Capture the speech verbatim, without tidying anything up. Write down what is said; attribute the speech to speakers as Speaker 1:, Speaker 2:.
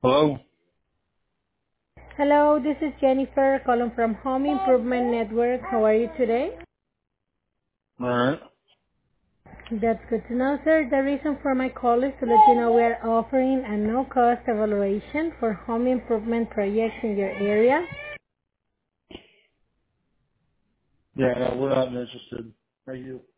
Speaker 1: Hello?
Speaker 2: Hello, this is Jennifer calling from Home Improvement Network. How are you today?
Speaker 1: Alright.
Speaker 2: That's good to know, sir. The reason for my call is to let you know we are offering a no-cost evaluation for home improvement projects in your area.
Speaker 1: Yeah, no, we're not interested. Thank you.